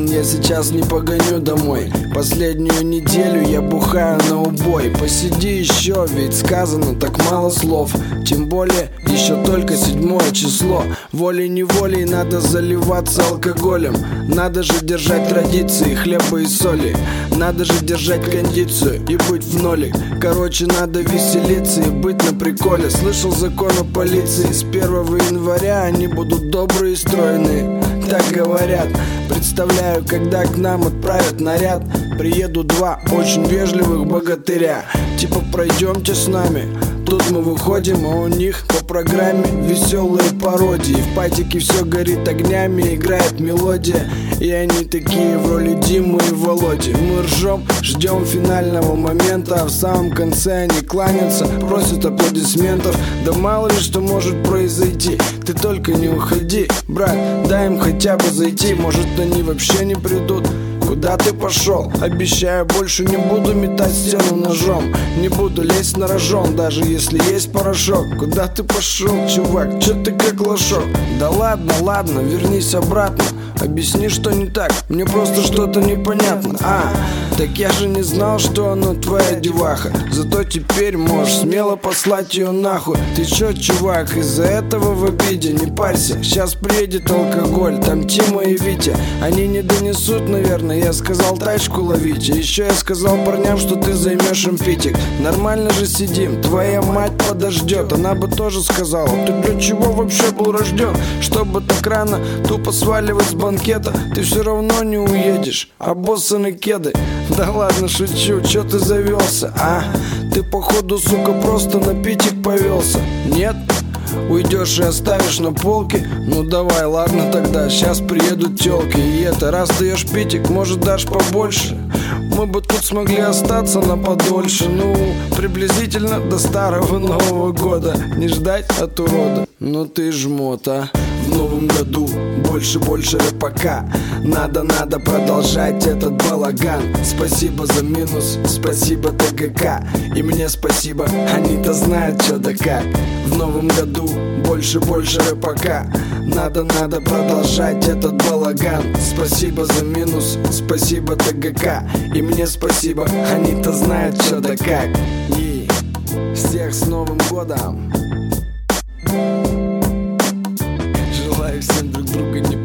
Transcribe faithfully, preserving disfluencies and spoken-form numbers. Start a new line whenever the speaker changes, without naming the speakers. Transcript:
пьян, я сейчас не погоню домой. Последнюю неделю я бухаю на убой. Посиди еще, ведь сказано так мало слов. Тем более еще только седьмое число. Волей-неволей надо заливаться алкоголем. Надо же держать традиции хлеба и соли. Надо же держать кондицию и быть в ноле. Короче, надо веселиться и быть на приколе. Слышал закон о полиции, с первого января они будут добрые и стройные. Так говорят. Представляю, когда к нам отправят наряд. Приедут два очень вежливых богатыря. Типа пройдемте с нами. Тут мы выходим, а у них по программе веселые пародии. В патике все горит огнями, играет мелодия. И они такие в роли Димы и Володи. Мы ржем, ждем финального момента, а в самом конце они кланятся, просят аплодисментов. Да мало ли что может произойти. Ты только не уходи, брат, дай им хотя бы зайти. Может они вообще не придут. Куда ты пошел? Обещаю, больше не буду метать стену ножом. Не буду лезть на рожон, даже если есть порошок. Куда ты пошел, чувак? Че ты как лошок? Да ладно, ладно, вернись обратно. Объясни, что не так, мне просто что-то непонятно. А, так я же не знал, что она твоя деваха. Зато теперь можешь смело послать ее нахуй. Ты чё, чувак, из-за этого в обиде? Не парься, сейчас приедет алкоголь. Там Тима и Витя, они не донесут, наверное. Я сказал тачку ловить. А еще я сказал парням, что ты займешь им питик. Нормально же сидим, твоя мать подождет. Она бы тоже сказала, ты для чего вообще был рожден? Чтобы так рано тупо сваливать с банкета. Ты все равно не уедешь, обоссаны кеды. Да ладно, шучу, чё ты завелся, а? Ты походу, сука, просто на питик повелся. Нет? Уйдешь и оставишь на полке? Ну давай, ладно тогда, сейчас приедут тёлки. И это, раз даешь питик, может дашь побольше? Мы бы тут смогли остаться на подольше. Ну, приблизительно до старого Нового года. Не ждать от урода. Ну ты жмот, а? В новом году больше-больше рэпака. Надо, надо продолжать этот балаган. Спасибо за минус, спасибо ТГК. И мне спасибо, они-то знают чё да как. В новом году больше-больше рэпака. Надо, надо продолжать этот балаган. Спасибо за минус, спасибо ТГК. И мне спасибо, они-то знают чё да как. И всех с Новым годом. Желаю всем друг друга не